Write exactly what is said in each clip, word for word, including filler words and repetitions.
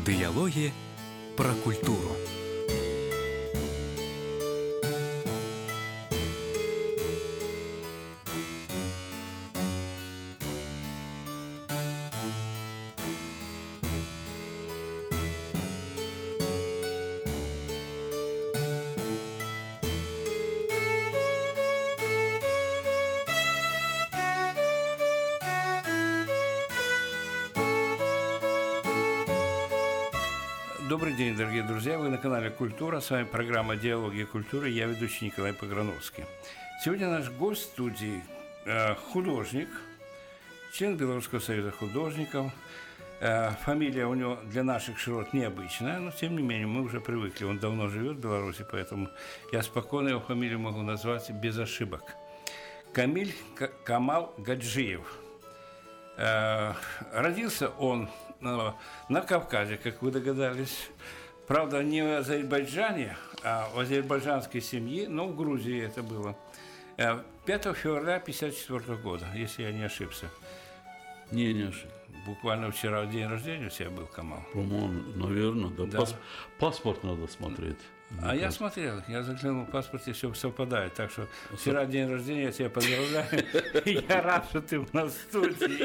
Диалоги про культуру. Добрый день, дорогие друзья! Вы на канале «Культура». С вами программа «Диалоги культуры». Я ведущий Николай Пограновский. Сегодня наш гость в студии э, художник, член Белорусского союза художников. Э, фамилия у него для наших широт необычная, но тем не менее мы уже привыкли. Он давно живет в Беларуси, поэтому я спокойно его фамилию могу назвать без ошибок. Камиль Камал Гаджиев. Э, родился он на Кавказе, как вы догадались. Правда, не в Азербайджане, а в азербайджанской семье, но в Грузии это было. пятого февраля тысяча девятьсот пятьдесят четвёртого года, если я не ошибся. Не, не ошибся. Буквально вчера день рождения у тебя был, Камал. По-моему, наверное, да. да. Пас- паспорт надо смотреть. А я смотрел, я заглянул в паспорте, все совпадает. Так что вчера день рождения, я тебя поздравляю. Я рад, что ты у нас в студии.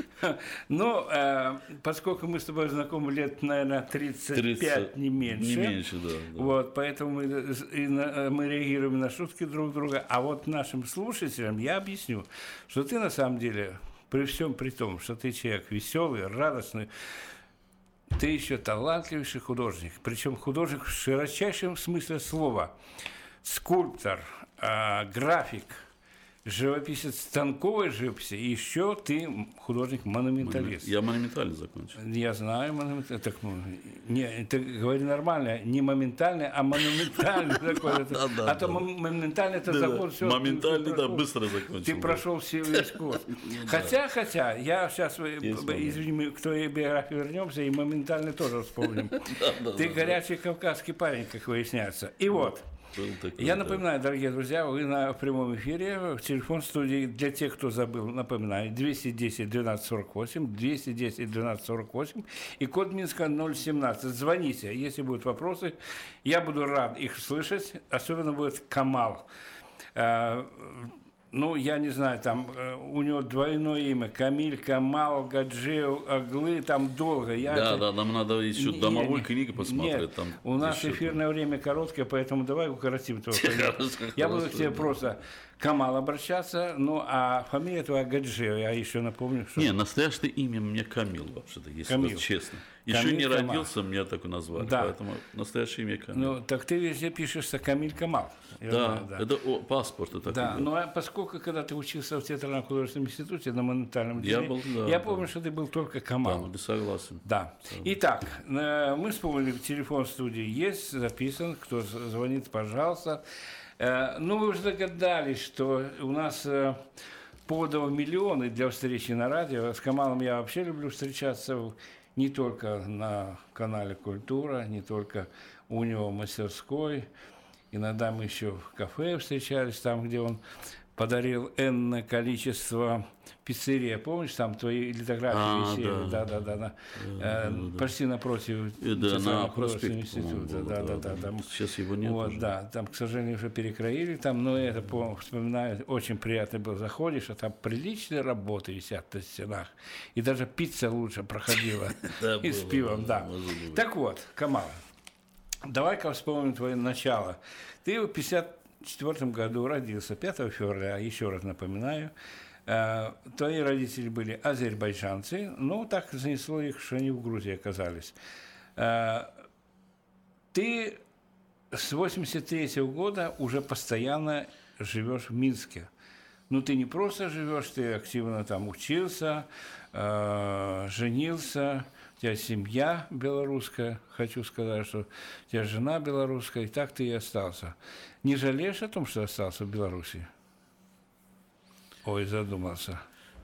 Но поскольку мы с тобой знакомы лет, наверное, тридцать пять, не меньше. Не меньше, да. Вот, поэтому мы реагируем на шутки друг друга. А вот нашим слушателям я объясню, что ты на самом деле, при всем при том, что ты человек веселый, радостный, ты еще талантливейший художник, причем художник в широчайшем смысле слова. Скульптор, э, график, живописец станковой живописи, и еще ты художник-монументалист. Я монументально закончил. Я знаю, монументально. Так, не, ты говори нормально, не моментальный, а монументальный закон. А то моментальный это закон. Моментальный, да, быстро закончил. Ты прошел весь курс. Хотя, хотя, я сейчас, извини, к твоей биографии вернемся, и моментально тоже вспомним. Ты горячий кавказский парень, как выясняется. И вот. Такой, я напоминаю, да. Дорогие друзья, вы на прямом эфире, телефон студии, для тех, кто забыл, напоминаю, двести десять двенадцать сорок восемь, двести десять двенадцать сорок восемь и код Минска ноль семнадцать. Звоните, если будут вопросы, я буду рад их слышать, особенно будет Камал. Ну, я не знаю, там у него двойное имя, Камиль, Камал, Гаджиев, Аглы, там долго. Я да, это... да, нам надо еще не, домовой не, книги посмотреть. Нет, там у нас эфирное там. время короткое, поэтому давай укоротим твою фамилию. Я буду к тебе просто Камал обращаться, ну, а фамилия твоя Гаджиев, я еще напомню, что... Не, настоящее имя мне Камил, вообще-то, если Камил. Честно. Еще Камиль не Камал. Родился, меня так и назвали, да. Поэтому настоящее имя Камил. Ну, так ты везде пишешься Камиль Камал. Да, знаю, да, это о, паспорт. Это да, ну, а поскольку, когда ты учился в театральном художественном институте на монументальном деле, я, был, да, я да. помню, что ты был только Камал. Да, согласен. Да. Согласен. Итак, мы вспомнили, телефон студии есть, записан, кто звонит, пожалуйста. Ну, вы уже догадались, что у нас поводов миллионы для встречи на радио. С Камалом я вообще люблю встречаться не только на канале «Культура», не только у него в мастерской. Иногда мы еще в кафе встречались, там, где он подарил энное количество пиццерий. Помнишь, там твои литографии а, висели? Да, да, да. да, да. Э, да почти напротив да, на художественного института. Да, да, да, да, да. Сейчас его нет. Вот, да, там, к сожалению, уже перекроили. Там, но это, помню, вспоминаю, очень приятно было. Заходишь, а там приличные работы висят на стенах. И даже пицца лучше проходила и с пивом. Да. Так вот, Камал, давай-ка вспомним твое начало. Ты в пятьдесят четвёртом году родился, пятого февраля, еще раз напоминаю. Э, твои родители были азербайджанцы, но так занесло их, что они в Грузии оказались. Э, ты с восемьдесят третьего года уже постоянно живешь в Минске. Ну, ты не просто живешь, ты активно там учился, э, женился, у тебя семья белорусская, хочу сказать, что у тебя жена белорусская, и так ты и остался. Не жалеешь о том, что остался в Беларуси? Ой, задумался.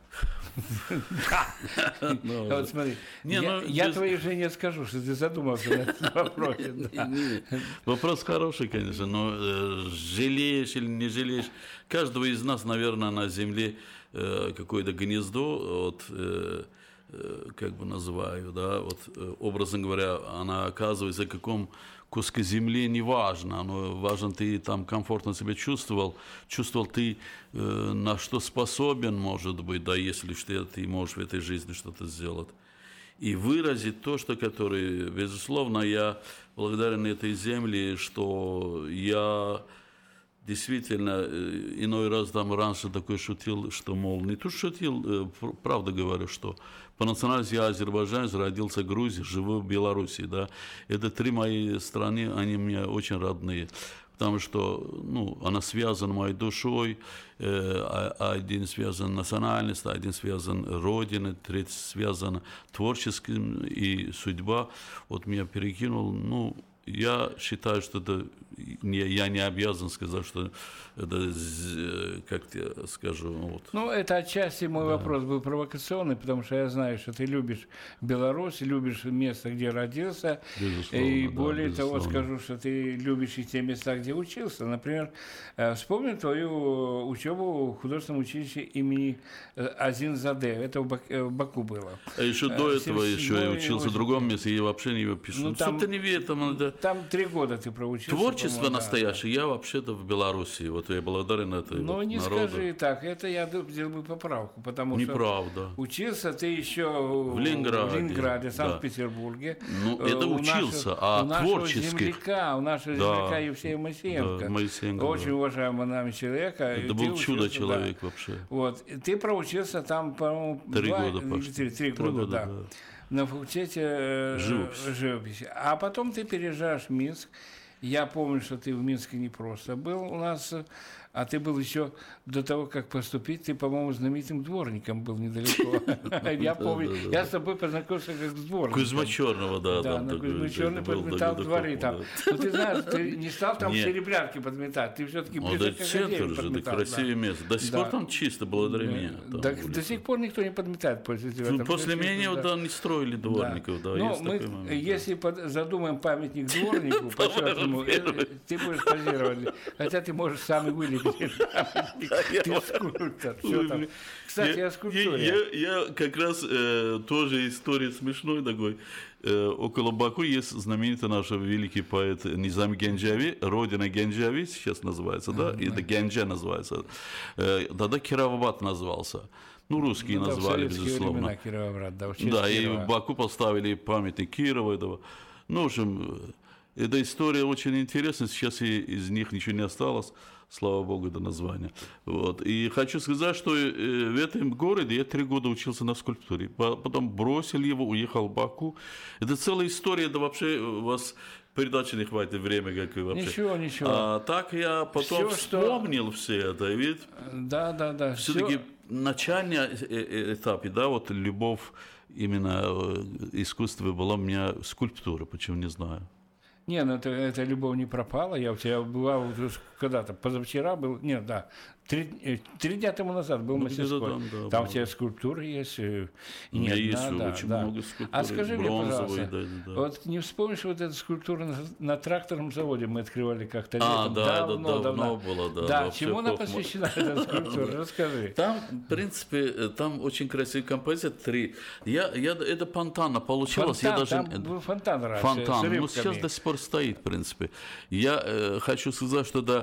Вот смотри, я твоей жене скажу, что ты задумался на этом вопросе. Вопрос хороший, конечно, но жалеешь или не жалеешь, каждого из нас, наверное, на земле какое-то гнездо от как бы называю, да, вот, образно говоря, она оказывается в каком куске земли, не важно, но важно, ты там комфортно себя чувствовал, чувствовал ты, э, на что способен, может быть, да, если ты, ты можешь в этой жизни что-то сделать. И выразить то, что, которое, безусловно, я благодарен этой земле, что я действительно иной раз там раньше такой шутил, что, мол, не то шутил, правда говорю, что по национальности я азербайджанец, родился в Грузии, живу в Беларуси, да. Это три мои страны, они мне очень родные. Потому что, ну, она связана моей душой, э, один связан национальностью, один связан родиной, третий связан творческим и судьба. Вот меня перекинул, ну, я считаю, что это, не, я не обязан сказать, что это, как я скажу, вот. Ну, это отчасти мой да. вопрос был провокационный, потому что я знаю, что ты любишь Беларусь, любишь место, где родился, безусловно, и более да, того скажу, что ты любишь и те места, где учился. Например, вспомни твою учебу в художественном училище имени Азинзаде, это в Баку было. А еще до этого еще я учился в другом месте, я вообще не его пишу. Ну, там, что-то не верю, там, да. Там три года ты проучился. Творчество настоящее, да. Я вообще-то в Беларуси, вот я благодарен этой Ну, вот не народу. скажи так, это я сделал бы поправку, потому Неправда. что учился ты еще в Ленинграде, в Ленинграде, Санкт-Петербурге. Ну, это учился, наших, а у нашего творческих... земляка, у нашего да. земляка Евсея Моисеенко, да, Моисеенко очень да. уважаемого нами человека. Это был чудо-человек да. вообще. Вот, ты проучился там, по-моему, три два, года почти. Три, три, три года, да. да. На факультете живописи. живописи. А потом ты переезжаешь в Минск. Я помню, что ты в Минске не просто был у нас, а ты был еще до того, как поступить, ты, по-моему, знаменитым дворником был недалеко. Я помню, я с тобой познакомился как с дворником. Кузьма Черного, да. Да, на Кузьмы Черный подметал дворы там. Но ты знаешь, ты не стал там серебрянки подметать, ты все-таки ближе к академии подметал. Красивое место. До сих пор там чисто благодаря мне. До сих пор никто не подметает после тебя. После меня не строили дворников, да. Ну, мы, если задумаем памятник дворнику, ты будешь позировать, хотя ты можешь сам и вылепить. Ты скульптор. Кстати, о скульптуре. Я как раз тоже история смешной такой. Около Баку есть знаменитый наш великий поэт Низам Генджави, родина Генджави сейчас называется, да, и это Генджа называется. Тогда Кировабад назывался. Ну, русские ну, назвали, да, безусловно. Времена, Кировоград, да, да, и в Баку поставили памятник Кирова. Ну, в общем, эта история очень интересная, сейчас из них ничего не осталось, слава богу, до названия. Вот. И хочу сказать, что в этом городе я три года учился на скульптуре, потом бросил его, уехал в Баку. Это целая история, это вообще у вас передачи не хватит времени, как и вообще. Ничего, ничего. А так я потом все, вспомнил что... все это, ведь да, да, да. все-таки все... начальный этап, да, вот любовь именно искусства была у меня скульптура, почему не знаю. Не, ну это, эта любовь не пропала. Я у тебя бывал когда-то, позавчера был, нет, да, три, три дня тому назад был ну, мастерской. Там, да, там у тебя скульптуры есть. И у меня есть да, очень да. много скульптур. А скажи мне, пожалуйста, да, да. вот не вспомнишь вот эту скульптуру на, на тракторном заводе мы открывали как-то а, летом? Да, давно, да, давно было, да. Да, чему она посвящена, эта скульптура? Расскажи. Там, в принципе, там очень красивые композиции. Три. Я, я, это фонтана получилось. Фонтан, я даже... там был фонтан раньше, фонтан. Ну, сейчас до сих пор стоит, в принципе. Я э, хочу сказать, что да,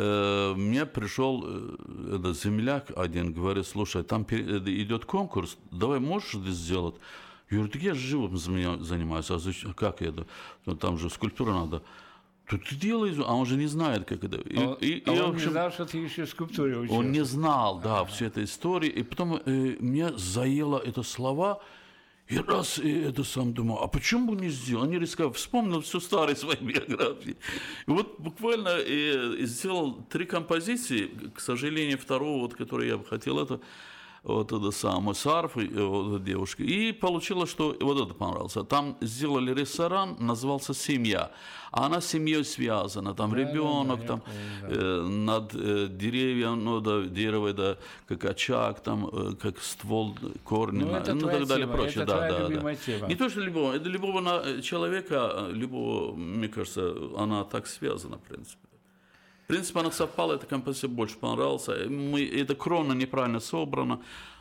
э, мне пришел э, это, земляк один, говорит, слушай, там идет конкурс, давай можешь это сделать? Я говорю, так я живым занимаюсь, а зачем, как это? Ну, там же скульптура надо. Тут ты делаешь, а он же не знает, как это. И, а и, а и, он общем, не знал, что ты еще в скульптуре учился. Он не знал, да, а-а-а. всю эту историю. И потом э, меня заело это слова. И раз и это сам думал, а почему бы не сделал? Они рисковали, вспомнил всю старую свою биографию. И вот буквально и сделал три композиции, к сожалению, второго, вот, который я бы хотел, это вот это самое, с арфой, вот, девушка. И получилось, что вот это понравилось. Там сделали ресторан, назывался «Семья». А она с семьей связана. Там да, ребенок, да, да, там да. э, над э, деревьям, ну, да, дерево, да, как очаг, там, э, как ствол, корни, ну, это ну так далее, тема, прочее. Это да, да, любимая да. тема. Не то, что любого, это любого человека, любого, мне кажется, она так связана, в принципе. В принципе, она совпала, эта композиция больше понравилась. Мы, эта крона неправильно собрана,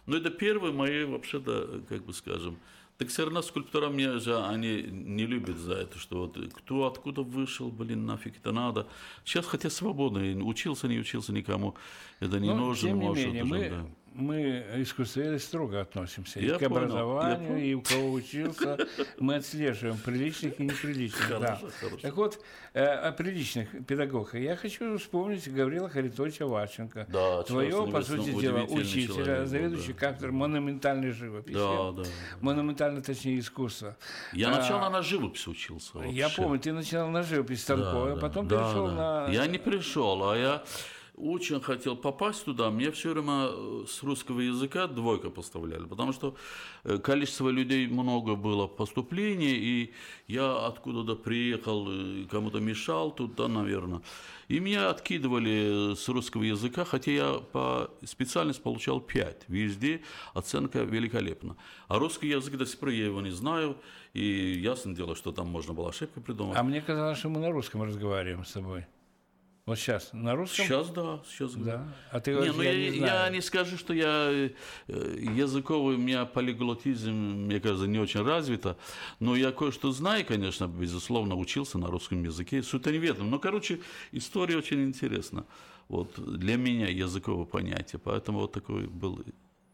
Но это первые мои, вообще-то, как бы скажем, так все равно скульптора меня же, они не любят за это, что вот кто откуда вышел, блин, нафиг это надо. Сейчас хотя свободно, учился, не учился никому, это не Но, нужно. тем не может, менее, уже, мы, да. мы искусствоведы строго относимся Я и к понял, образованию, и у кого учился. Мы отслеживаем приличных и неприличных. Да. Хорошо, хорошо. Так вот, э, о приличных педагогах. Я хочу вспомнить Гаврила Харитоновича Ващенко. Да, Твоего, по честно, сути дела, удивительный учителя, человек был, заведующий да. кафедрой монументальной живописи. Да, да. Монументально, точнее, искусства. Я А, начал на живопись учился. Я вообще. помню, ты начинал на живопись станковой, Да, а да, потом да, перешел да. на... Я не пришел, а я очень хотел попасть туда. Мне все время с русского языка двойка поставляли, потому что количество людей много было поступлений, и я откуда-то приехал, кому-то мешал туда, наверное. И меня откидывали с русского языка, хотя я по специальности получал пять. Везде оценка великолепна. А русский язык до сих пор я его не знаю, и ясно дело, что там можно было ошибку придумать. А мне казалось, что мы на русском разговариваем с тобой. Вот сейчас на русском? Сейчас да, сейчас Да. А ты не, говоришь, ну я, я, не я знаю. не скажу, что я э, языковый, у меня полиглотизм, мне кажется, не очень развито, но я кое-что знаю, конечно, безусловно, учился на русском языке, сутеневедом. Но, короче, история очень интересна. Вот для меня языковое понятие, поэтому вот такой был.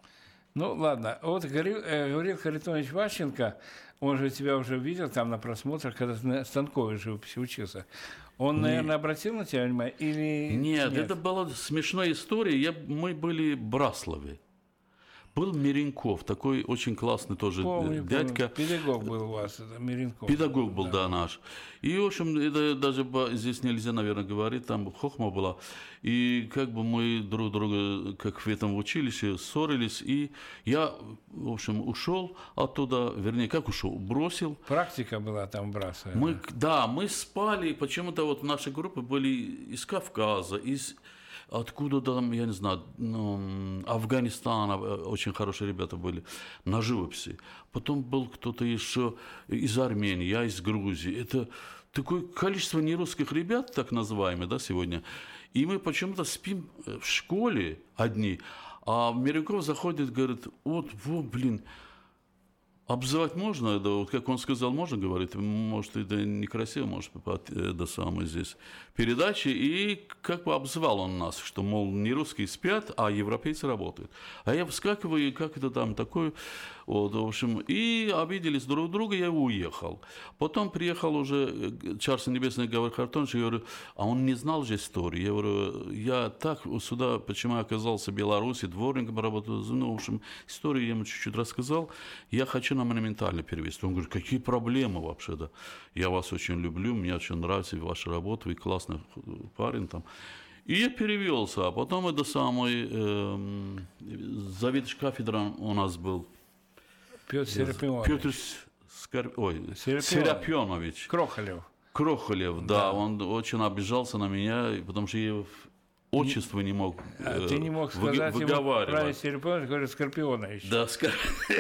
Ну, ладно. Вот Гаврил, э, Гаврил Харитонович Ващенко, он же тебя уже видел там на просмотрах, когда ты на станковой живописи учился. Он, наверное, обратил на тебя внимание или Нет, нет? это была смешная история. Я, мы были в Браславе. Был Миренков, такой очень классный тоже Помню, дядька. помню. Педагог был у вас, это Миренков. Педагог был, да, наш. И, в общем, это даже здесь нельзя, наверное, говорить, там хохма была. И как бы мы друг друга, как в этом училище, ссорились. И я, в общем, ушел оттуда, вернее, как ушел, бросил. Практика была там бросая. Мы, да, мы спали, почему-то вот наши группы были из Кавказа, из... Откуда там, я не знаю, ну, Афганистана, очень хорошие ребята были на живописи. Потом был кто-то еще из Армении, я из Грузии. Это такое количество нерусских ребят, так называемых, да, сегодня. И мы почему-то спим в школе одни, а Миренков заходит, говорит, вот, вот, блин, обзывать можно, это, вот как он сказал, можно говорить, может, это некрасиво, может, это самое здесь передачи, и как бы обзывал он нас, что, мол, не русские спят, а европейцы работают. А я вскакиваю, как это там такое, вот, в общем, и обиделись друг друга, я уехал. Потом приехал уже Царство Небесное Гаврил Харитонович, я говорю, а он не знал же истории. Я говорю, я так сюда, почему я оказался в Беларуси, дворником работал, ну, в общем, историю я ему чуть-чуть рассказал, я хочу на монументально перевести. Он говорит, какие проблемы вообще-то? Я вас очень люблю, мне очень нравится ваша работа, вы классный парень там. И я перевелся, а потом это самый э, заведующий кафедрой у нас был Петр Серапионович. Петр Скор... Ой, Серапионович. Серапионович. Крохолев. Крохолев, да, да, он очень обижался на меня, потому что я его отчество не мог а э, ты не мог вы, сказать выговаривать. Ему правильно Серапионович, говорит, Скорпионович. Да, скор...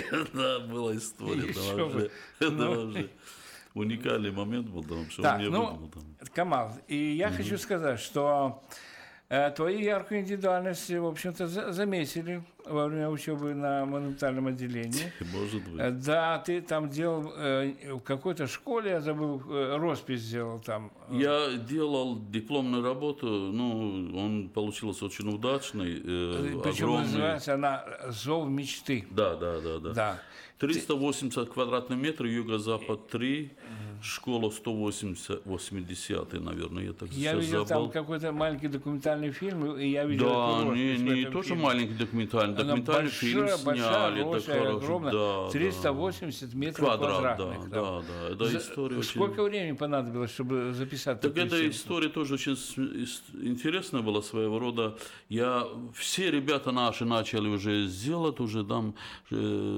да, была история. Это вообще, это вообще уникальный момент был, потому что так, он мне ну, выдумал. Там. Камал, и я mm-hmm. хочу сказать, что э, твою яркую индивидуальность, в общем-то, за- заметили во время учебы на монументальном отделении. Может быть. Э, да, ты там делал э, в какой-то школе, я забыл, э, роспись сделал там. Я делал дипломную работу, ну, он получился очень удачный. Э, Причем огромный. называется она «Зов мечты». Да, да, да, да. Да. триста восемьдесят квадратных метров, юго-запад три, школа сто восемьдесят, восемьдесят, наверное, я так Я сейчас видел забыл. там какой-то маленький документальный фильм, и я видел Да, эту не, роспись в не этом тоже фильме. маленький документальный, Она документальный большая, фильм большая, сняли. большая, да, хорошо, огромная, да, триста восемьдесят да. метров Квадрат, квадратных. Да, да, да, это За... история Сколько очень... времени понадобилось, чтобы записать Так такую эта съемку? история тоже очень интересная была своего рода. Я, все ребята наши начали уже сделать, уже там э,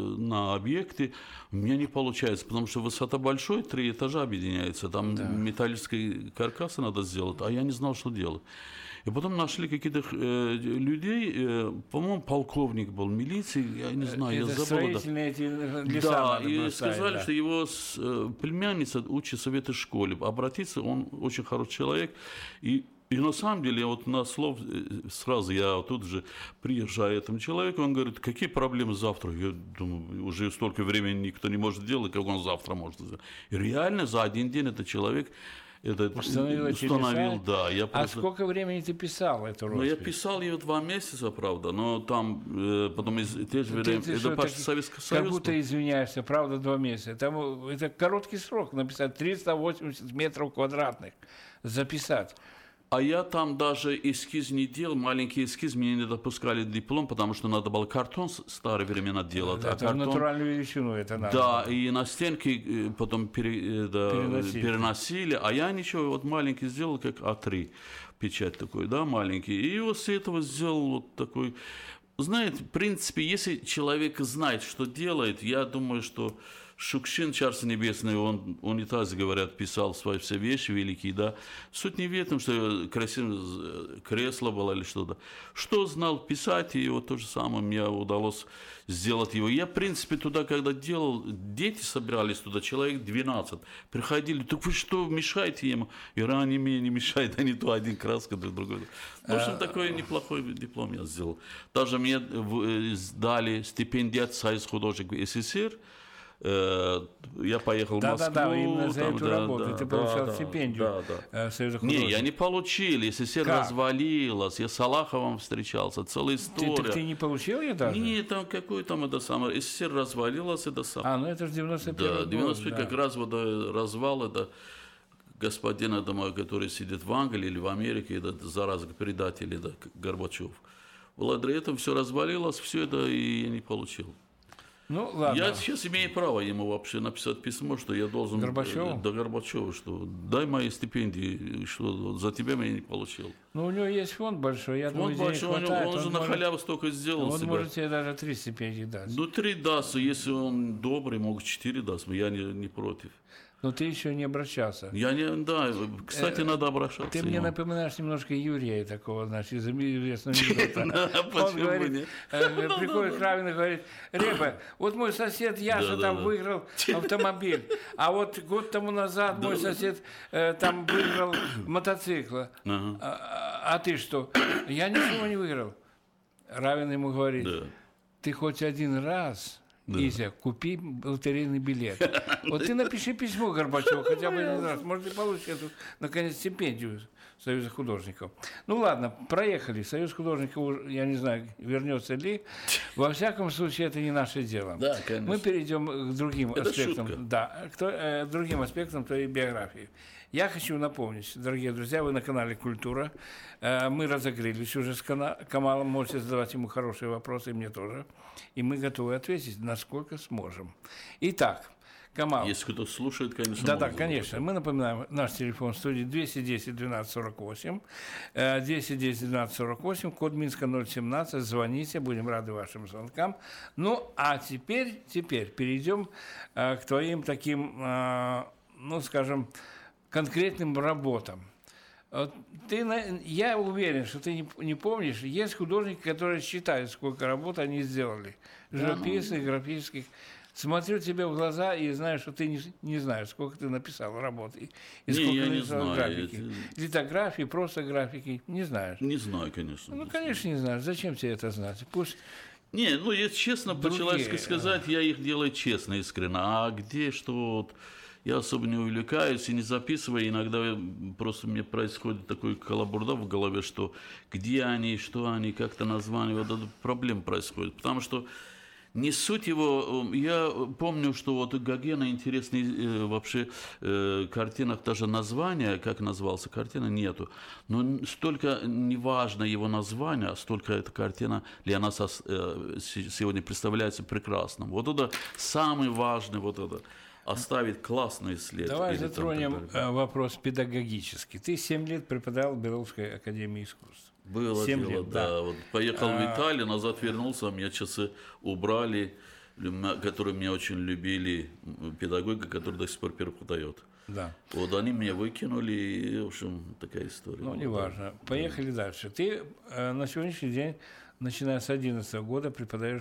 на объекте. У меня не получается, потому что высота большой, три этажа объединяется. Там да. металлические каркасы надо сделать, а я не знал, что делать. И потом нашли каких-то э, людей, э, по-моему, полковник был милиции, я не знаю, это я забыл. Строительные эти леса да, надо и было сказали, ставить, да. что его э, племянница учится в этой школе. Обратиться, он очень хороший человек. И И на самом деле, вот на слов сразу я тут же приезжаю этому человеку, он говорит, какие проблемы завтра? Я думаю, уже столько времени никто не может делать, как он завтра может сделать. И реально за один день этот человек это установил, установил да. Я просто... А сколько времени ты писал эту роспись? Ну, я писал ее два месяца, правда, но там э, потом из те же времени, это что, почти Советский Союз. Как будто извиняешься, правда, два месяца. Там, это короткий срок написать, триста восемьдесят метров квадратных записать. А я там даже эскиз не делал, маленький эскиз, мне не допускали диплом, потому что надо было картон с старые времена делать. Да, а картон... натуральную величину это надо. Да, и на стенки потом пере... да, переносили. переносили, а я ничего, вот маленький сделал, как а три, печать такой, да, маленький, и вот с этого сделал вот такой... Знаете, в принципе, если человек знает, что делает, я думаю, что Шукшин, Царство Небесное, он унитаз, говорят, писал свои все вещи великие, да. Суть не в этом, что красивое кресло было или что-то. Что знал писать, и вот то же самое мне удалось сделать его. Я, в принципе, туда, когда делал, дети собирались туда, человек двенадцать, приходили, так вы что, мешаете ему? И ранее мне не мешает, они то один краска, то другой. В общем, такой неплохой диплом я сделал. Даже мне дали стипендиат Союз художников СССР. Я поехал да, в Москву. Да, да, именно за там, эту да, работу. Да, ты да, получал да, стипендию да, да. Союза художников. Не, я не получил. СССР как? развалилась. Я с Аллаховым встречался. Целая история. Ты, так ты не получил ее даже? Не, там какой там это самое. СССР развалилась, это самое. А, ну это же девяносто первый год. Да, девяносто первый, да. как раз вот развал, это господин, я думаю, который сидит в Англии или в Америке, это зараза предатель, это Горбачев. Благодаря этому все развалилось, все это и я не получил. Ну, ладно. Я сейчас имею право ему вообще написать письмо, что я должен... Горбачеву? Да, Горбачеву, что дай мои стипендии, что за тебя я не получил. Ну, у него есть фонд большой, я думаю, денег хватает. Он, он же он на может, халяву столько сделал он себя. может тебе даже три стипендии дать. Ну, три даст, если он добрый, могут четыре даст, я не, не против. Но ты еще не обращался. Я не, да, кстати, надо обращаться. Ты мне напоминаешь немножко Юрия такого, значит, из известного анекдота. Он говорит, приходит к Равину и говорит, Репа, вот мой сосед Яша там выиграл автомобиль, а вот год тому назад мой сосед там выиграл мотоцикл. А ты что? Я ничего не выиграл. Равин ему говорит, ты хоть один раз... Да. Изя, купи лотерейный билет. Вот ты напиши письмо Горбачеву хотя бы один раз. Может, ты получишь эту, наконец, стипендию Союза художников. Ну, ладно, проехали. Союз художников, я не знаю, вернется ли. Во всяком случае, это не наше дело. Да, конечно. Мы перейдем к другим это аспектам. Шутка. Да, к э, другим аспектам твоей биографии. Я хочу напомнить, дорогие друзья, вы на канале «Культура». Мы разогрелись уже с Камалом, можете задавать ему хорошие вопросы, и мне тоже. И мы готовы ответить, насколько сможем. Итак, Камал. Если кто-то слушает, конечно. Да, да, конечно. Мы напоминаем, наш телефон в студии двести десять двенадцать сорок восемь. двести десять двенадцать сорок восемь, код Минска ноль семнадцать. Звоните, будем рады вашим звонкам. Ну, а теперь, теперь перейдем к твоим таким, ну, скажем, конкретным работам. Ты, я уверен, что ты не, не помнишь, есть художники, которые считают, сколько работ они сделали. Живописных, графических. Смотрю тебе в глаза и знаю, что ты не, не знаешь, сколько ты написал работ. И не, сколько я ты не знаю. графики. Это... Литографии, просто графики. Не знаешь. Не знаю, конечно. Ну, конечно, не знаешь. Зачем тебе это знать? Пусть... Не, ну, если честно, по-человечески сказать, я их делаю честно, искренне. А где, что вот... Я особо не увлекаюсь и не записываю. Иногда просто мне происходит такой калабурда в голове, что где они, что они, как-то название, вот это проблем происходит. Потому что не суть его... Я помню, что вот у Гогена интересные э, вообще э, картинах даже названия, как назывался картина, нету. Но столько не важно его название, а столько эта картина для нас э, сегодня представляется прекрасным. Вот это самый важный, вот это... оставить классный след. Давай затронем там, вопрос педагогический. Ты семь лет преподавал в Белорусской академии искусств. Было дело, лет, да. да. Вот поехал а... в Италию, назад вернулся, меня часы убрали, которые меня очень любили, педагоги, который до сих пор преподает. Да. Вот они меня выкинули, и, в общем, такая история. Ну, неважно. Поехали да. дальше. Ты э, на сегодняшний день, начиная с две тысячи одиннадцатого года, преподаешь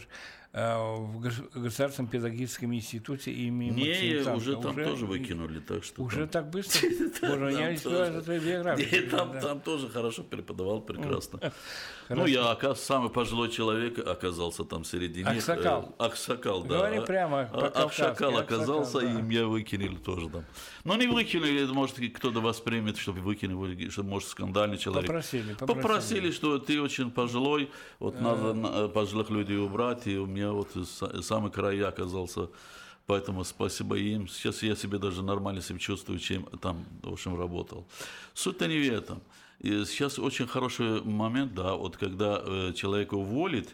в Государственном педагогическом институте имени Не, Максима уже там уже, тоже выкинули, так что... Уже там... так быстро? Боже, я не успеваю за твою биографию. Там, да. там тоже хорошо преподавал, прекрасно. Ну, я, оказывается, самый пожилой человек оказался там в середине. Аксакал. Аксакал, да. Говори прямо по-кавказски. Аксакал оказался, Аксакал, да. И меня выкинули тоже там. Но не выкинули, может, кто-то воспримет, чтобы выкинули, что, может, скандальный человек. Попросили, попросили. Попросили, что ты очень пожилой, вот надо пожилых людей убрать, и у меня вот самый край я оказался. Поэтому спасибо им. Сейчас я себе даже нормально себя чувствую, чем там, в общем, работал. Суть-то не в этом. И сейчас очень хороший момент, да, вот когда э, человека уволит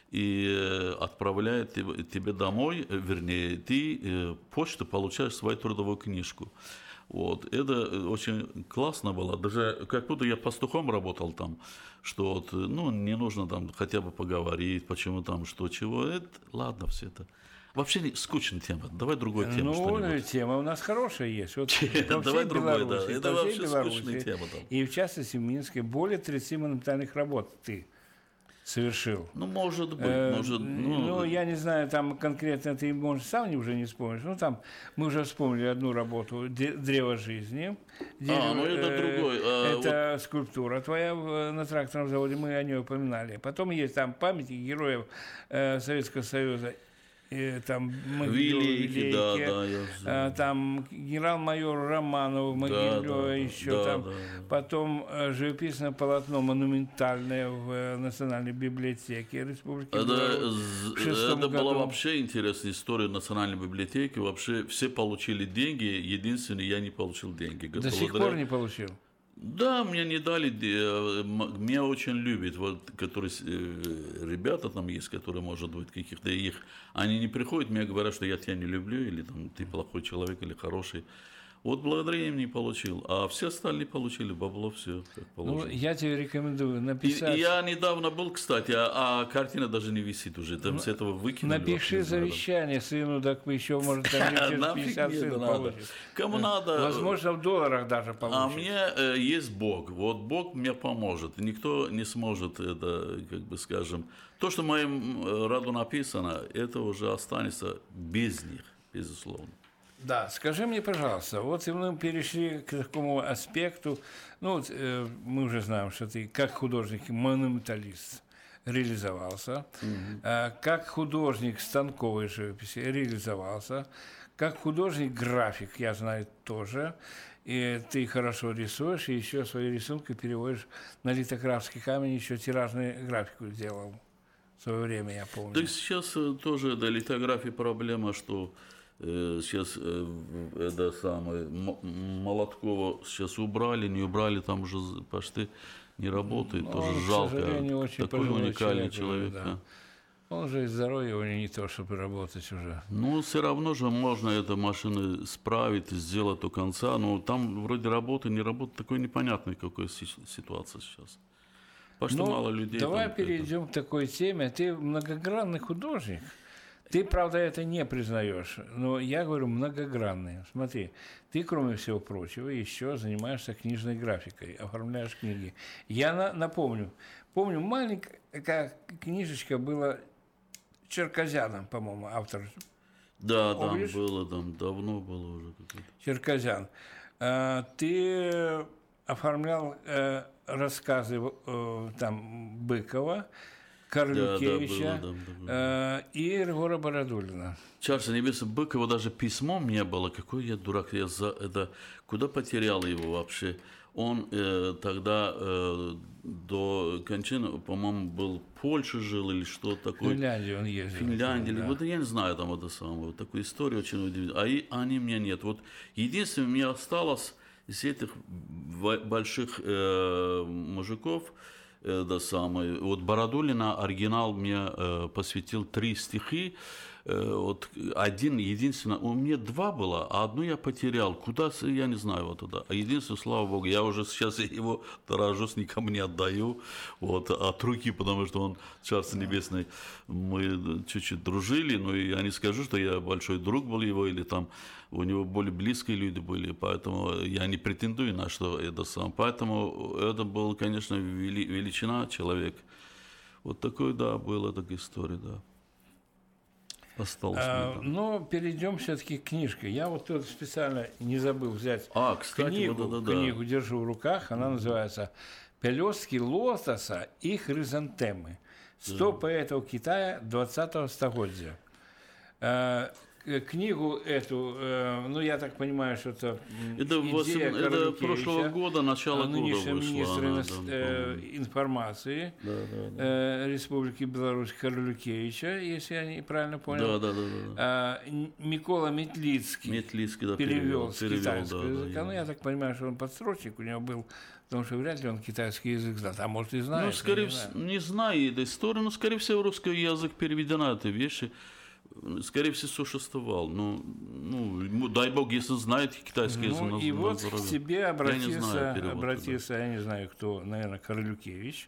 и э, отправляет тебе домой, вернее, ты э, почту получаешь свою трудовую книжку. Вот. Это очень классно было. Даже как будто я пастухом работал там, что вот, ну, не нужно там хотя бы поговорить, почему там, что, чего. Это, ладно, все это. Вообще не скучная тема. Давай другую тему. Ну, тема у нас хорошая есть. Вот Давай другой, да. Это вообще скучная тема. И в частности в Минске более тридцати монументальных работ ты совершил. Ну, может быть. Э, может, ну, ну, я не знаю, там конкретно ты, может, сам уже не вспомнишь. Ну, там мы уже вспомнили одну работу «Древо жизни». Дерево, а, ну это э, другой. А, это вот... скульптура твоя на тракторном заводе, мы о ней упоминали. Потом есть там памятники героев э, Советского Союза. И, там Великий, да, да, я а, там генерал-майор Романов, Могилёва, да, да, еще да, там, да, да. Потом э, живописное полотно монументальное в э, Национальной библиотеке Республики Беларусь. Это была вообще интересная история Национальной библиотеки. Вообще все получили деньги, единственное, я не получил деньги. До Благодаря... сих пор не получил? Да, мне не дали, меня очень любят, вот, которые, ребята там есть, которые, может быть, каких-то их, они не приходят, мне говорят, что я тебя не люблю, или там, ты плохой человек, или хороший. Вот благодаря им не получил, а все остальные получили бабло, все как положено. Ну, я тебе рекомендую написать. И, и я недавно был, кстати, а, а картина даже не висит уже, там ну, с этого выкинули. Напиши завещание сыну, так еще, может, там пятьдесят сын получит. Кому надо. Возможно, в долларах даже получит. А мне э, есть Бог, вот Бог мне поможет, никто не сможет это, как бы скажем, то, что в моем роду написано, это уже останется без них, безусловно. Да, скажи мне, пожалуйста, вот мы перешли к такому аспекту, ну, вот, э, мы уже знаем, что ты как художник-монументалист реализовался, mm-hmm. э, как художник станковой живописи реализовался, как художник-график, я знаю, тоже, и ты хорошо рисуешь, и еще свои рисунки переводишь на литографский камень, еще тиражную графику сделал в свое время, я помню. Да сейчас тоже до литографии проблема, что сейчас это самое Молоткова сейчас убрали, не убрали, там уже почти не работает, ну, тоже жалко. Такой уникальный человек. человек да. Да. Он же и здоровье у него не то, чтобы работать уже. Ну, все равно же можно эту машину справить, сделать до конца. Но там вроде работы, не работы, такой непонятной какой ситуация сейчас. Потому что ну, мало людей. Давай там, перейдем это... к такой теме. Ты многогранный художник. Ты, правда, это не признаешь, но я говорю многогранный. Смотри, ты, кроме всего прочего, еще занимаешься книжной графикой, оформляешь книги. Я на, напомню, помню, маленькая книжечка была Черкозяном, по-моему, автор. Да, там было, там давно было уже. Черкозян. А, ты оформлял э, рассказы э, там Быкова, Карлюкевича, да, да, было, да, да, да. и Егора Бородулина. Царство небесное, Быкова даже письмом не было. Какой я дурак, я за это куда потерял его вообще? Он э, тогда э, до кончины, по-моему, был в Польше жил или что-то такое. В Финляндии он ездил. Финляндия, да. Вот я не знаю там это самое. Вот такую историю очень удивительную. А и, они меня нет. Вот единственное, мне осталось из этих больших э, мужиков, да самое. Вот Бородулина оригинал мне э, посвятил три стихи. Э, вот один, единственное, у меня два было, а одну я потерял. Куда, я не знаю, вот туда. А единственное, слава Богу, я уже сейчас его дорожусь, никому не отдаю. Вот, от руки, потому что он, Царство Небесное, мы чуть-чуть дружили, но я не скажу, что я большой друг был его, или там у него более близкие люди были, поэтому я не претендую на что это сам. Поэтому это был, конечно, вели, величина человек. Вот такой, да, была такая история, да. осталось. А, но перейдем все-таки к книжке. Я вот тут специально не забыл взять а, кстати, книгу. Вот, да, да, да. Книгу держу в руках. Она называется «Пелёстки лотоса и хризантемы. сто да. поэтов Китая двадцатого столетия». Книгу эту, ну, я так понимаю, что это, это идея восемь, это прошлого года, начало года вышла. Министра она, да, информации да, да, да. Республики Беларусь Карлюкевича, если я правильно понял. Да, да, да, да. Микола Метлицкий, Метлицкий да, перевел, перевел с перевел, китайского да, языка. Да, ну, я так понимаю, что он подстрочник у него был, потому что вряд ли он китайский язык знает, а может и знает. Ну, скорее всего, не знаю этой истории, но, скорее всего, в русский язык переведена эта вещь. Скорее всего, существовал. Ну, ну, дай бог, если знает китайский язык. Ну, и на, вот на к тебе обратился, я не знаю, обратился, я не знаю, кто, наверное, Карлюкевич.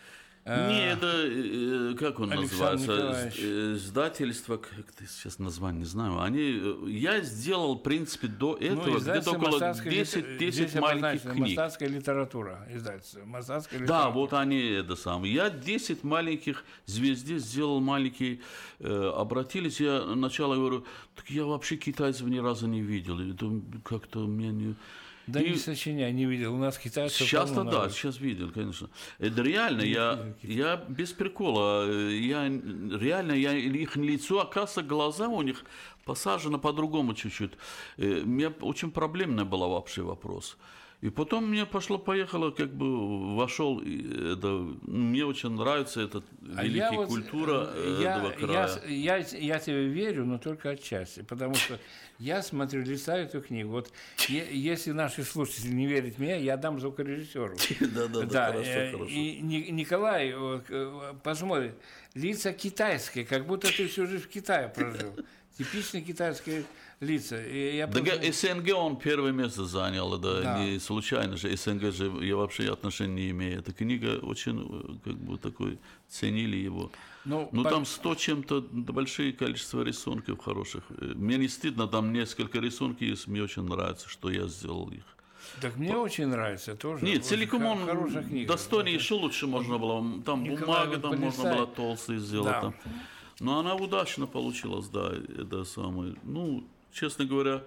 Не, это, как он Александр называется, Николаевич. издательство, как ты сейчас название не знаю, они, я сделал, в принципе, до этого ну, где-то около десять маленьких книг. Московская литература, издательство, Московская литература. Да, литература. вот они это самое. Я десять маленьких звезде сделал маленькие, э, обратились, я сначала говорю, так я вообще китайцев ни разу не видел, это как-то у меня не... Да и... не сочиняй, не видел. У нас китайцев... Сейчас-то да, сейчас видел, конечно. Это реально, я, я без прикола, я реально, я их лицо, оказывается, глаза у них посажены по-другому чуть-чуть. У меня очень проблемный был вообще вопрос. И потом мне пошло-поехало, как бы вошел, это, мне очень нравится эта а великая вот, культура я, этого края. Я, я, я тебе верю, но только отчасти, потому что я смотрю, листаю эту книгу. Вот если наши слушатели не верят мне, я дам звукорежиссеру. Да, да, да, хорошо, хорошо. И Николай посмотрит, лица китайские, как будто ты всю жизнь в Китае прожил. Типично китайские лица. Я да, просто... СНГ он первое место занял, да, да. Не случайно же. СНГ же я вообще отношения не имею. Эта книга очень, как бы, такой, ценили его. Ну, ну по... там сто чем-то, большое количество рисунков хороших. Мне не стыдно, там несколько рисунков есть, мне очень нравится, что я сделал их. Так мне По... очень нравится тоже. Нет, целиком он достойный, еще лучше можно было. Там Николай, бумага, там полисай. Можно было толстая сделать. Да. Там. Но она удачно получилась, да, это самое. Ну, честно говоря,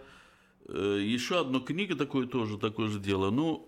еще одна книга такое тоже, такое же дело. Ну,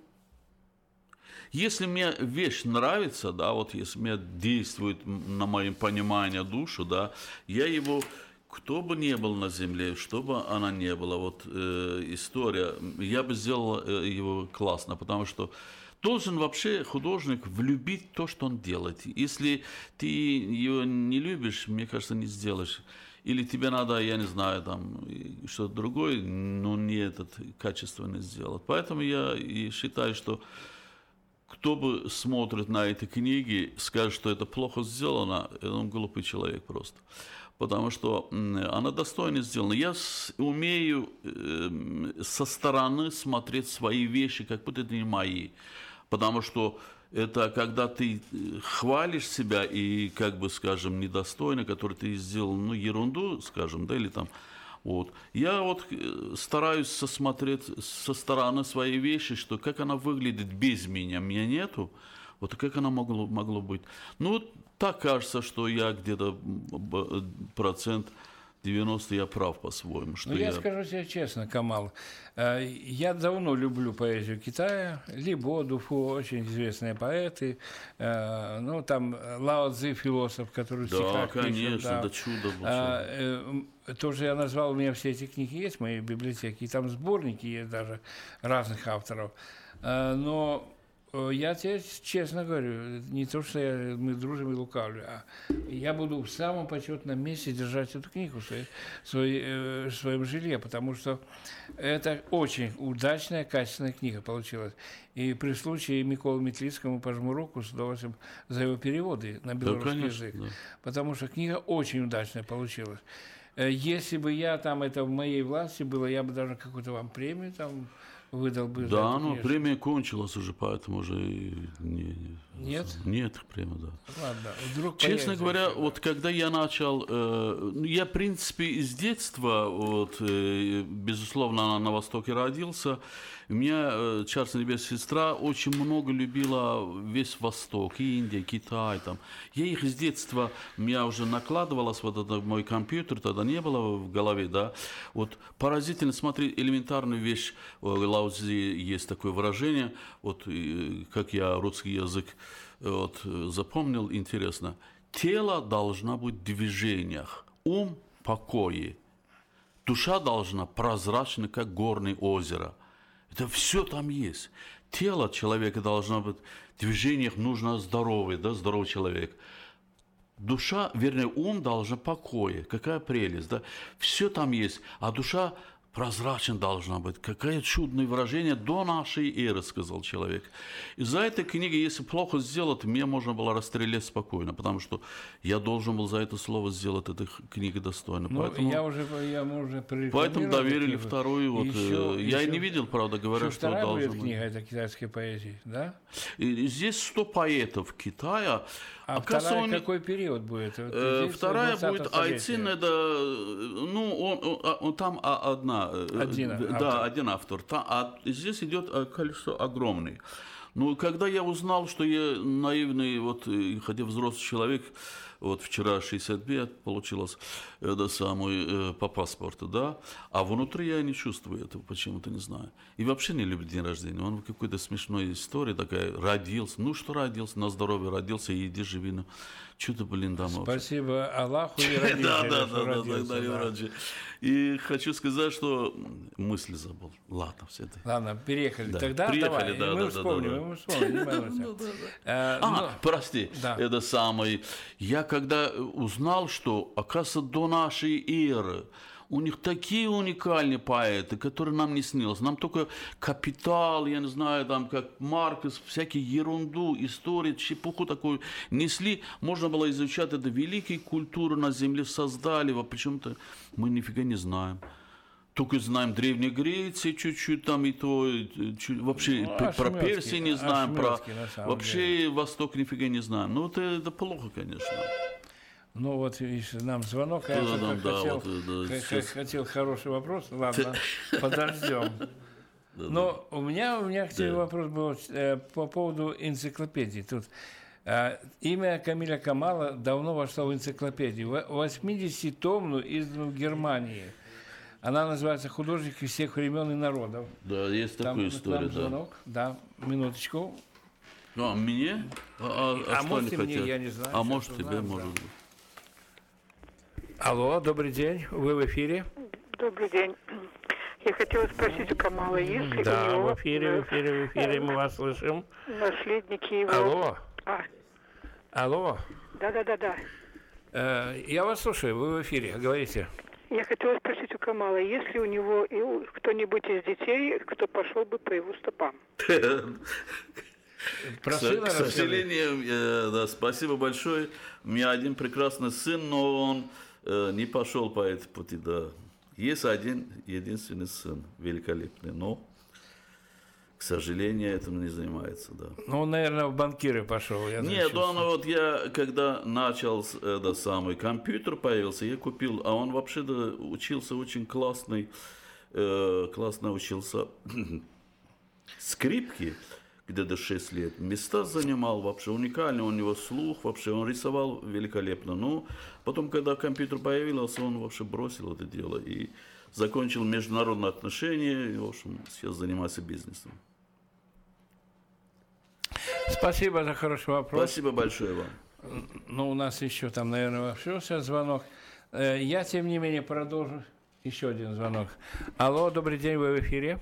если мне вещь нравится, да, вот если мне действует на моем понимании душу, да, я его, кто бы ни был на земле, что бы она ни была, вот э, история, я бы сделал э, его классно, потому что должен вообще художник влюбить то, что он делает. Если ты его не любишь, мне кажется, не сделаешь. Или тебе надо, я не знаю, там что-то другое, но не этот качественно сделать. Поэтому я и считаю, что кто бы смотрит на эти книги, скажет, что это плохо сделано, он глупый человек просто. Потому что она достойно сделана. Я умею со стороны смотреть свои вещи, как будто это не мои. Потому что это когда ты хвалишь себя и, как бы, скажем, недостойно, который ты сделал, ну, ерунду, скажем, да, или там, вот. Я вот стараюсь смотреть со стороны свои вещи, что как она выглядит без меня, меня нету, вот как она могло, могло быть. Ну, вот так кажется, что я где-то процент девяносто я прав по-своему. Что ну, я, я скажу тебе честно, Камал, я давно люблю поэзию Китая. Либо, Дуфу, очень известные поэты. Ну, там Лао Цзи, философ, который в да, стихах конечно, пишет. Да, да, чудо было. Тоже я назвал, у меня все эти книги есть в моей библиотеке, и там сборники есть даже разных авторов. Но я тебе честно говорю, не то, что я, мы дружим и лукавлю, а я буду в самом почетном месте держать эту книгу в своей, своей, в своем жилье, потому что это очень удачная, качественная книга получилась. И при случае Миколе Метлицкому пожму руку с удовольствием за его переводы на белорусский да, конечно, язык, да. Потому что книга очень удачная получилась. Если бы я там, это в моей власти было, я бы даже какую-то вам премию там выдал бы. Да, ну премия кончилась уже, поэтому уже не, не, нет? Нет премии, да. Ладно, вдруг честно говоря, еще, вот когда я начал, э, я в принципе из детства, вот, э, безусловно, на Востоке родился. У меня э, Царство Небесная сестра очень много любила весь Восток, и Индия, Китай там. Я их с детства, меня уже накладывалось вот этот мой компьютер, тогда не было в голове, да. Вот поразительно, смотри, элементарную вещь, Лао Цзи есть такое выражение, вот как я русский язык вот, запомнил, интересно. Тело должно быть в движениях, ум в покое, душа должна прозрачна, как горное озеро. Это все там есть. Тело человека должно быть в движениях, нужно здоровый, да, здоровый человек. Душа, вернее, ум должен покоя. Какая прелесть, да? Все там есть, а душа прозрачна должна быть. Какое чудное выражение до нашей эры, сказал человек. Из-за этой книги, если плохо сделать, мне можно было расстрелять спокойно, потому что я должен был за это слово сделать эту книгу достойно. Ну, поэтому, я уже, я уже поэтому доверили книгу. Вторую. Вот, еще, я еще, и не видел, правда, говоря, что вторая должен будет книга, это китайской поэзии, да? И здесь сто поэтов Китая. А вторая он... какой период будет? Вот э, вторая будет Айцин, это, ну, он, он, он, там одна. Один автор. Да, один автор. А здесь идет количество огромное. Ну, когда я узнал, что я наивный, вот, хотя взрослый человек, вот вчера шестьдесят лет получилось, это самое, э, по паспорту, да, а внутри я не чувствую этого, почему-то не знаю. И вообще не люблю день рождения. Он в какой-то смешной истории такая, родился, ну что родился, на здоровье родился, и иди живи, ну, что-то, блин, домой. Спасибо Аллаху и родителям, да, да, что да, родился. Да, да. И хочу сказать, что мысли забыл. Ладно, все это. Ладно, переехали. Да. Тогда Приехали, давай, да, мы да, вспомним, да, да. мы вспомним, не бойся. А, а прости, да. это самое. Я когда узнал, что, оказывается, до нашей эры у них такие уникальные поэты, которые нам не снилось. Нам только «Капитал», я не знаю, там, как Маркс, всякие ерунду, истории, чепуху такую несли. Можно было изучать это великие культуры на земле создали, а почему-то мы нифига не знаем. Только знаем Древней Греции чуть-чуть там и то, чуть, вообще ну, про, про Персию не знаем, про вообще деле. Восток нифига не знаем. Ну, это, это плохо, конечно. Ну вот видишь, нам звонок, а я да, да, хотел, вот, да, как, как хотел хороший вопрос. Ладно, подождем. Но у меня, у меня к тебе вопрос был э, по поводу энциклопедии. Тут э, имя Камиля Камала давно вошло в энциклопедию. восьмидесятитомную, изданную в Германии. Она называется «Художники всех времен и народов». Да, есть там, такая история, да. Звонок. Да, минуточку. Ну, а мне? А, а, а может и мне, хотят? я не знаю. А может тебе, знаю, может да. быть. Алло, добрый день, вы в эфире? Добрый день. Я хотела спросить у Камала, есть ли да, у него... в эфире, в эфире, в эфире, мы вас слышим. Наследники его... Алло. А. Алло. Да-да-да-да. Э, я вас слушаю, вы в эфире, говорите. Я хотела спросить у Камала, есть ли у него кто-нибудь из детей, кто пошел бы по его стопам? К, к сожалению, э, да, спасибо большое. У меня один прекрасный сын, но он э, не пошел по этой пути. Да. Есть один единственный сын, великолепный, но, к сожалению, этим не занимается. Да. Ну, он, наверное, в банкиры пошел. Я Нет, он, вот я, когда начал, это самый компьютер появился, я купил, а он вообще-то учился очень классный, э, классно учился скрипки. Где-то шесть лет. Места занимал вообще уникально, у него слух вообще, он рисовал великолепно. Но потом, когда компьютер появился, он вообще бросил это дело и закончил международные отношения, и, в общем, сейчас занимается бизнесом. Спасибо за хороший вопрос. Спасибо большое вам. Ну, у нас еще там, наверное, вообще сейчас звонок. Я, тем не менее, продолжу. Еще один звонок. Алло, добрый день, вы в эфире.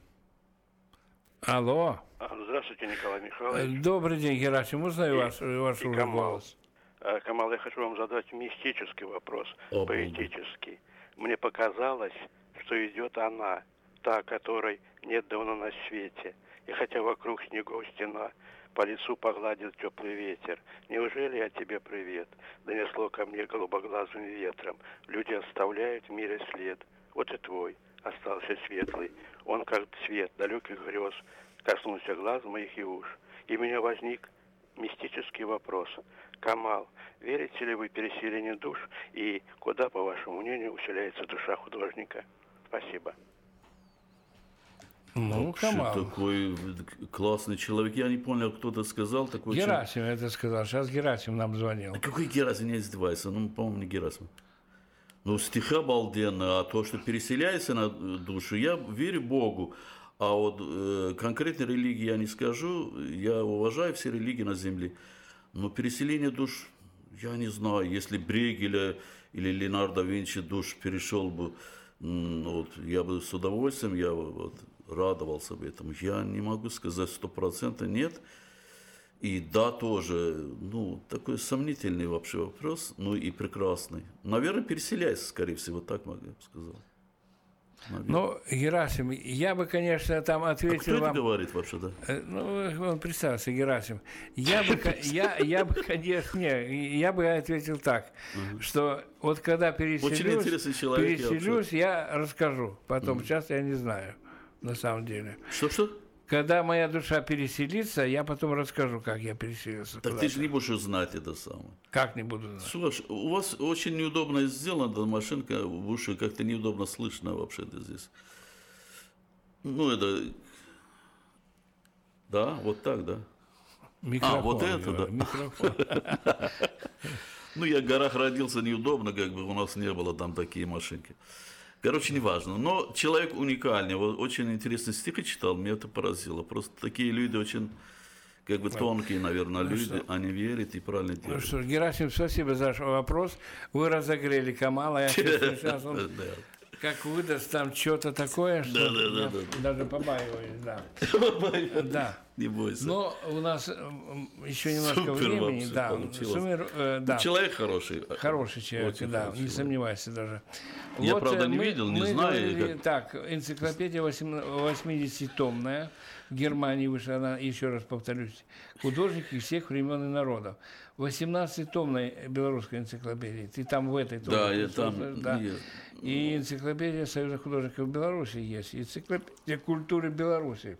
Алло. Здравствуйте, Николай Михайлович. Добрый день, Герасим. Узнаю ваш, ваш и голос. Камал, я хочу вам задать мистический вопрос, О, поэтический. Мне показалось, что идет она, та, которой нет давно на свете. И хотя вокруг снегов стена, по лицу погладит теплый ветер. Неужели я тебе привет? Донесло ко мне голубоглазым ветром. Люди оставляют в мире след. Вот и твой. остался светлый. Он, как цвет далеких грез, коснулся глаз моих и уш. И у меня возник мистический вопрос. Камал, верите ли вы в переселение душ? И куда, по вашему мнению, уселяется душа художника? Спасибо. Ну, Камал. Такой классный человек. Я не понял, кто-то сказал. Такой Герасим человек. Это сказал. Сейчас Герасим нам звонил. А какой Герасим? Не издевайся. Ну, по-моему, не Герасим. Ну, стих обалденно. А то, что переселяется на душу, я верю Богу. А вот э, конкретной религии я не скажу. Я уважаю все религии на земле. Но переселение душ, я не знаю. Если Брейгеля или Леонардо Винчи душ перешел бы, ну, вот, я бы с удовольствием, я вот, радовался бы этому. Я не могу сказать сто процентов нет. И да, тоже, ну, такой сомнительный вообще вопрос, ну и прекрасный. Наверное, переселяйся, скорее всего, так могу сказать. Наверное. Ну, Герасим, я бы, конечно, там ответил а кто вам... это говорит вообще, да? Ну, он представился, Герасим. Я бы, я, я бы, конечно, не, я бы ответил так, uh-huh. что вот когда переселюсь, человек, переселюсь я, я расскажу. Потом, uh-huh. сейчас я не знаю, на самом деле. Что-что? Когда моя душа переселится, я потом расскажу, как я переселился. Так куда-то. ты же не будешь знать это самое. Как не буду знать? Слушай, у вас очень неудобно сделана эта машинка, в уши как-то неудобно слышно вообще-то здесь. Ну, это... Да, вот так, да? Микрофон, а, вот это, да. Микрофон. Ну, я в горах родился, неудобно, как бы у нас не было там такие машинки. Короче, неважно. Но человек уникальный. Вот очень интересный стих читал, меня это поразило. Просто такие люди очень, как бы, тонкие, наверное, ну, люди. Что? Они верят и правильно делают. Ну что ж, Герасим, спасибо за ваш вопрос. Вы разогрели Камала. Я сейчас он как выдаст там что-то такое, что да, да, да, да. даже побаиваюсь. Да. Да. Не бойся. Но у нас еще немножко Супер времени. Да. Сумер, э, да. Ну, человек хороший. Хороший человек, очень да, хороший. Не сомневайся даже. Я, вот, правда, не мы, видел, не мы знаю. Говорили, как... Так, энциклопедия восьмидесятитомная. В Германии вышла она, еще раз повторюсь, художники всех времен и народов. восемнадцатитомная белорусская энциклопедия. Ты там в этой да, я там, да. Нет. И энциклопедия Союза художников Беларуси есть, и энциклопедия культуры Беларуси.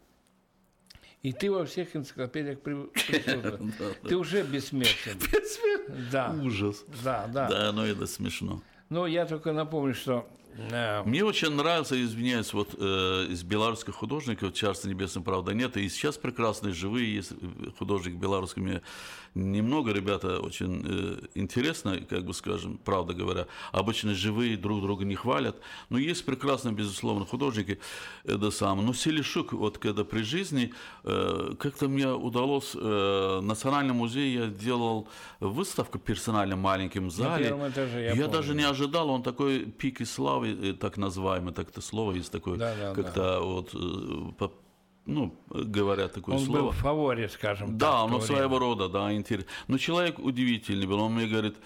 И ты во всех энциклопедиях присутствуешь. Ты уже бессмертен. Бессмертен? Да. Ужас. Да, да. Да, но это смешно. Ну, я только напомню, что... Мне очень нравится, извиняюсь, вот э, из белорусских художников, Царства Небесное, правда, нет, и сейчас прекрасные, живые есть художники белорусские, мне немного, ребята, очень э, интересно, как бы скажем, правда говоря, обычно живые друг друга не хвалят, но есть прекрасные, безусловно, художники, это самое. Но Селищук, вот когда при жизни, э, как-то мне удалось, э, в Национальном музее я делал выставку персонально в маленьком зале, на этаже, я, я даже не ожидал, он такой пик и славы, так называемое, так это слово есть такое, да, да, как-то да. вот, по, ну, говорят такое он слово. Он был в фаворе, скажем да, так. Да, ну, своего рода, да, интересно. Но человек удивительный был, он мне говорит,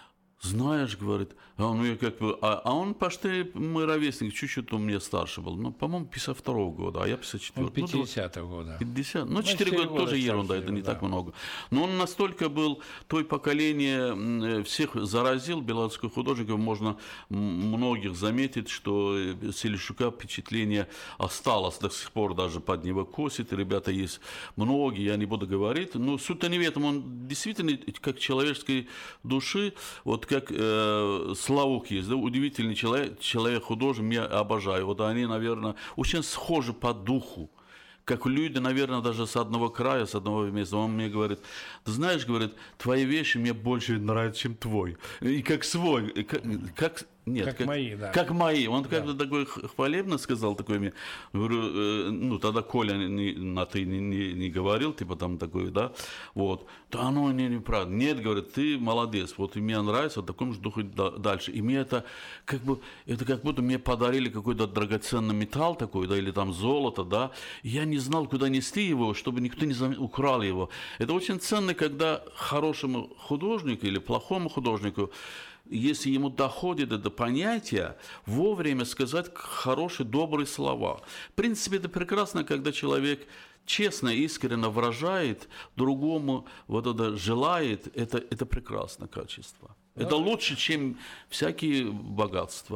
знаешь, говорит, а он, я как бы, а, а он почти мой ровесник, чуть-чуть он мне старше был, ну, по-моему, пятьдесят второго года, а я пятьдесят четвёртого. Он пятидесятого года. пятьдесят, ну, четыре года, года тоже ерунда, это не да. так много. Но он настолько был, то поколение всех заразил, белорусских художников, можно многих заметить, что Селищука впечатление осталось до сих пор, даже под него косит, ребята есть многие, я не буду говорить, но суть-то не в этом, он действительно, как человеческой души, вот как э, Славук есть, да, удивительный человек, человек художник, я обожаю. Вот они, наверное, очень схожи по духу. Как люди, наверное, даже с одного края, с одного места. Он мне говорит, ты знаешь, говорит, твои вещи мне больше нравятся, чем твой. И как свой, как, как нет, как, как мои, да. Как мои. Он да. как-то такой хвалебно сказал, такой мне, говорю, э, ну, тогда Коля не, на ты не, не, не говорил, типа там такой, да, вот. Да, ну, не, неправда. Нет, говорит, ты молодец, вот, и мне нравится, в таком же духе дальше. И мне это, как бы, это как будто мне подарили какой-то драгоценный металл такой, да, или там золото, да, и я не знал, куда нести его, чтобы никто не украл его. Это очень ценно, когда хорошему художнику или плохому художнику, если ему доходит это понятие, вовремя сказать хорошие, добрые слова. В принципе, это прекрасно, когда человек честно, искренне выражает, другому вот это желает, это, это прекрасное качество. Это лучше, чем всякие богатства.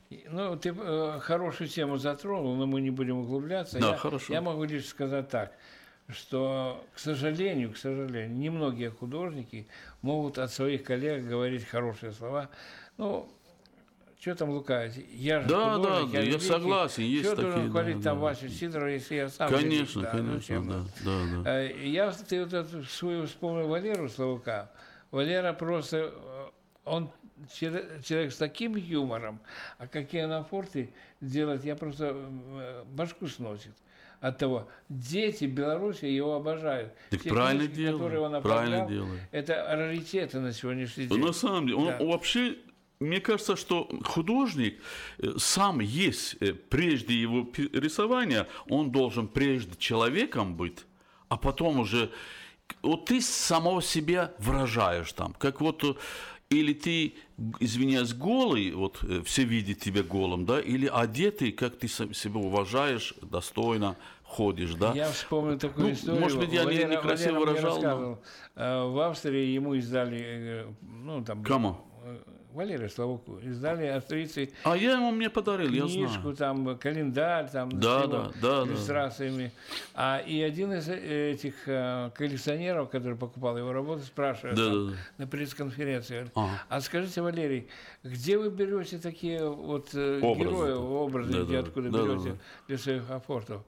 Ну, ты э, хорошую тему затронул, но мы не будем углубляться. Да, я, хорошо. Я могу лишь сказать так, что, к сожалению, к сожалению, немногие художники могут от своих коллег говорить хорошие слова. Ну, что там лукавить? Я же да, художник, да, я, я согласен, есть что такие. должен хвалить да, там да. Васю Сидорова, если я сам... Конечно, велик, да, конечно, ну, да, да, да. Я ты вот эту свою вспомнил Валеру Славука. Валера просто, он человек с таким юмором, а какие он апорты делает, я просто башку сносит от того. Дети Беларуси его обожают. Так Все правильно книжки, делает, которые он правильно оформлял, делает. это раритеты на сегодняшний день. На самом деле, он Да. вообще... Мне кажется, что художник сам есть, прежде его рисования, он должен прежде человеком быть, а потом уже... Вот ты самого себя выражаешь там, как вот... Или ты, извиняюсь, голый, вот все видят тебя голым, да, или одетый, как ты себя уважаешь, достойно ходишь, да. Я вспомнил такую ну, историю. Может быть, я Валера, некрасиво Валера выражал. мне Но... рассказывал. В Австрии ему издали, ну там... Кому? Валерию Славуку. Издали австрийцы А я ему мне подарил, я знаю. книжку, там, календарь, там, да, с да, да, иллюстрациями. Да. А, и один из этих а, коллекционеров, который покупал его работу, спрашивает да, там, да, да. на пресс-конференции, говорит, ага. а скажите, Валерий, где вы берете такие вот образы, героев, образы, да, где да, откуда да, берете да, да. для своих апортов?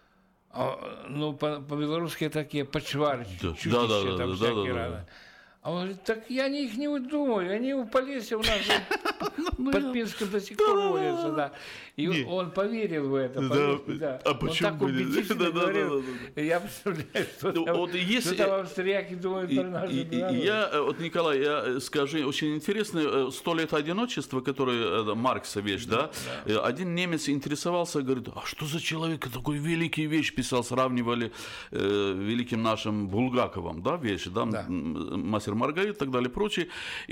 А, ну, по- по-белорусски такие почварь, Да, чудища, да, да, да, там да, всякие да, да, раны. да. А он говорит, так я не их не думаю, они в Полесье у нас под Пинском до сих пор водятся, да. И он поверил в это. Да. А почему он так бы не? убедительно Да, да, да, говорил. да, да. Я представляю, что Ну, там, вот если- что там австрияки думают И- про нас. и- и я, э, вот, Николай, я скажу, очень интересно, «Сто лет одиночества», который э, Маркса вещь, да, Э, один немец интересовался, говорит, а что за человек такой великий вещь писал, сравнивали э, великим нашим Булгаковым, да, вещи, да, Да. м, «Мастер Маргарит» и так далее, прочее.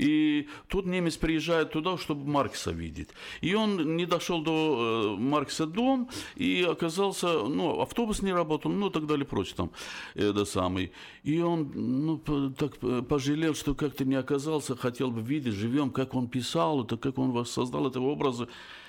И тут немец приезжает туда, чтобы Маркса видеть. И он не дошел до э, Маркса дом, и оказался, ну, автобус не работал, ну, и так далее, прочее, там, это самый. И он, ну, по- так пожалел, что как-то не оказался, хотел бы видеть живем, как он писал это, как он воссоздал этого образа.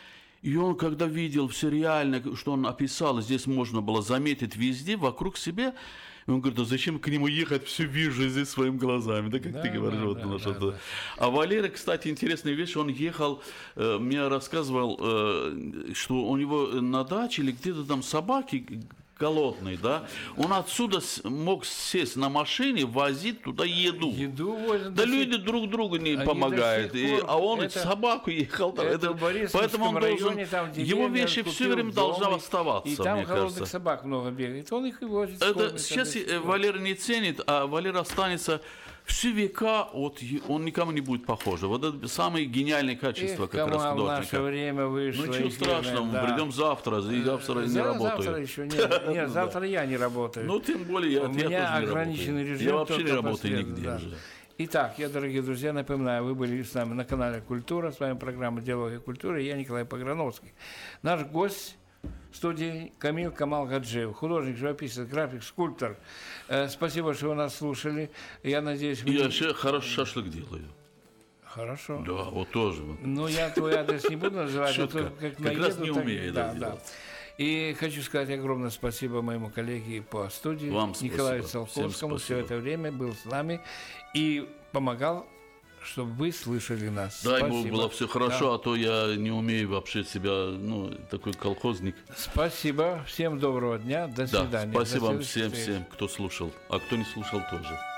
И он, когда видел все реально, что он описал, здесь можно было заметить везде, вокруг себя, и он говорит, а зачем к нему ехать, все вижу здесь своими глазами, да, как Да, ты говоришь, да, вот, да, ну, да, что-то. да. А Валера, кстати, интересная вещь, он ехал, э, мне рассказывал, э, что у него на даче или где-то там собаки голодные, да, он отсюда с- мог сесть на машине, возить туда еду. Еду возят. Да до люди сих- друг другу не Они помогают, до и- сих пор- а он это- собаку ехал. там, это это- в Борисовском поэтому он должен, районе, там, в его деревне вещи он все купил время дом, должны и- оставаться, И там мне голодных кажется. собак много бегает. Он их и возит. Это кормит, сейчас до сих э, пор. Валера не ценит, а Валера останется все века, вот, е- он никому не будет похож. Вот это самые гениальные качества Эх, как раз Камал, в наше художника. время вышло. Ну ничего эфирное, страшного, мы да. придем завтра, и завтра не За- работаю. Завтра еще нет. Нет, завтра я не работаю. Ну тем более я, У я тоже меня не ограниченный работаю. режим. Я вообще не только работаю последний, нигде да. уже. Итак, я, дорогие друзья, напоминаю, вы были с нами на канале «Культура», с вами программа «Диалоги культуры», я Николай Пограновский. Наш гость в студии Камил Камал Гаджиев, художник, живописец, график, скульптор. Э, спасибо, что вы нас слушали. Я надеюсь, вы... Я вообще хороший шашлык делаю. Хорошо. Да, вот тоже. вот. Ну, я твой адрес не буду называть, а Шутка. то как, Как раз наеду, не так- умею да, это да. делать. И хочу сказать огромное спасибо моему коллеге по студии, Вам спасибо. Николаю Всем Циолковскому, все спасибо. это время был с нами и помогал, чтобы вы слышали нас. Дай спасибо. Бог, было все хорошо, а то я не умею вообще себя, ну, такой колхозник. Спасибо, всем доброго дня, до Да, свидания. спасибо До вам следующих всем, встреч. всем, кто слушал, а кто не слушал тоже.